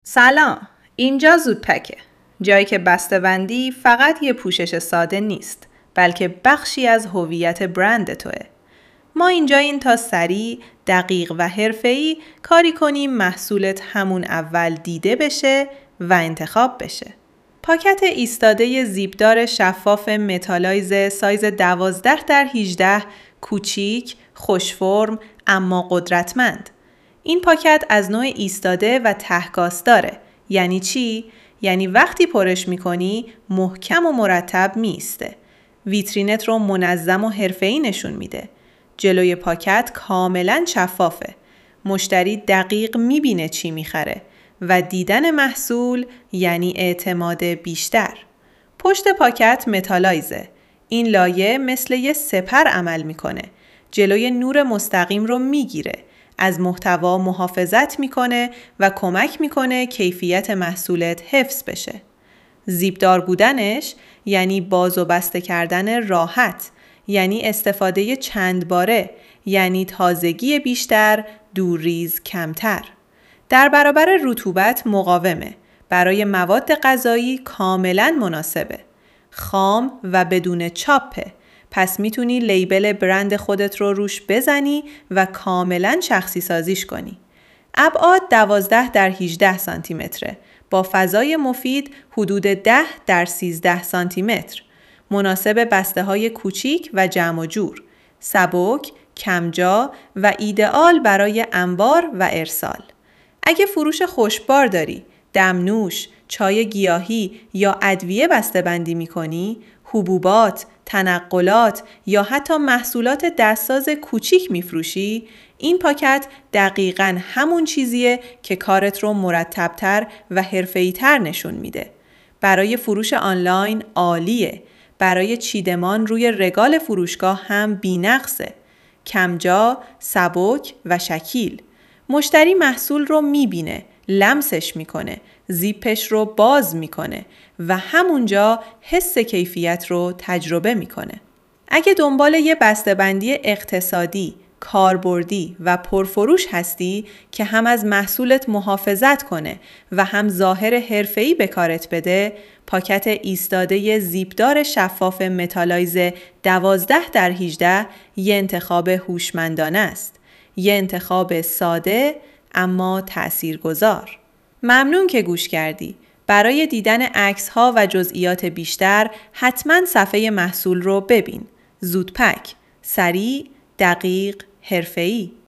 سلام، اینجا زودپکه. جایی که بسته‌بندی فقط یه پوشش ساده نیست، بلکه بخشی از هویت برند توه. ما اینجاییم تا سریع، دقیق و حرفه‌ای کاری کنیم محصولت همون اول دیده بشه و انتخاب بشه. پاکت ایستاده زیپدار شفاف متالایز سایز 12x18 کوچیک، خوشفرم اما قدرتمند. این پاکت از نوع ایستاده و ته‌کاست داره. یعنی چی؟ یعنی وقتی پرش میکنی محکم و مرتب میسته. ویترینت رو منظم و حرفه‌ای نشون میده. جلوی پاکت کاملاً شفافه. مشتری دقیق میبینه چی میخره و دیدن محصول یعنی اعتماد بیشتر. پشت پاکت متالایزه. این لایه مثل یه سپر عمل میکنه. جلوی نور مستقیم رو میگیره. از محتوا محافظت میکنه و کمک میکنه کیفیت محصولت حفظ بشه. زیپدار بودنش یعنی باز و بسته کردن راحت، یعنی استفاده چند باره، یعنی تازگی بیشتر، دورریز کمتر. در برابر رطوبت مقاومه. برای مواد غذایی کاملا مناسبه. خام و بدون چاپه. پس میتونی لیبل برند خودت رو روش بزنی و کاملا شخصی سازیش کنی. ابعاد 12x18 سانتی متره با فضای مفید حدود 10x13 سانتی متر. مناسب بسته های کوچیک و جمع و جور. سبک، کمجا و ایدئال برای انبار و ارسال. اگه فروش خوشبار داری، دمنوش، چای گیاهی یا ادویه بسته بندی می کنی، حبوبات، تنقلات یا حتی محصولات دستساز کوچیک میفروشی، این پاکت دقیقاً همون چیزیه که کارت رو مرتب‌تر و حرفه‌ای‌تر نشون میده. برای فروش آنلاین عالیه. برای چیدمان روی رگال فروشگاه هم بی‌نقصه. کمجا، سبک و شکیل. مشتری محصول رو میبینه، لمسش میکنه، زیپش رو باز میکنه و همونجا حس کیفیت رو تجربه میکنه. اگه دنبال یه بسته‌بندی اقتصادی، کاربردی و پرفروش هستی که هم از محصولت محافظت کنه و هم ظاهر حرفه‌ای به کارت بده، پاکت ایستاده زیپدار شفاف متالایز 12x18 یه انتخاب هوشمندانه است. یه انتخاب ساده اما تأثیرگذار. ممنون که گوش کردی. برای دیدن عکس‌ها و جزئیات بیشتر حتما صفحه محصول رو ببین. زودپک، سریع، دقیق، حرفه‌ای.